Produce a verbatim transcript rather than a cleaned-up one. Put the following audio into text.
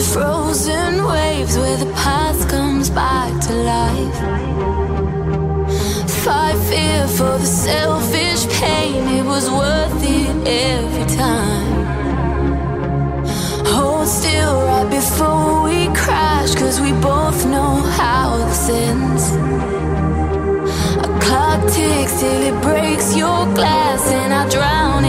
frozen waves where the past comes back to life. Fight fear for the selfish pain, it was worth it every time. Hold still right before we crash, cause we both know how this ends. A clock ticks till it breaks your glass and I drown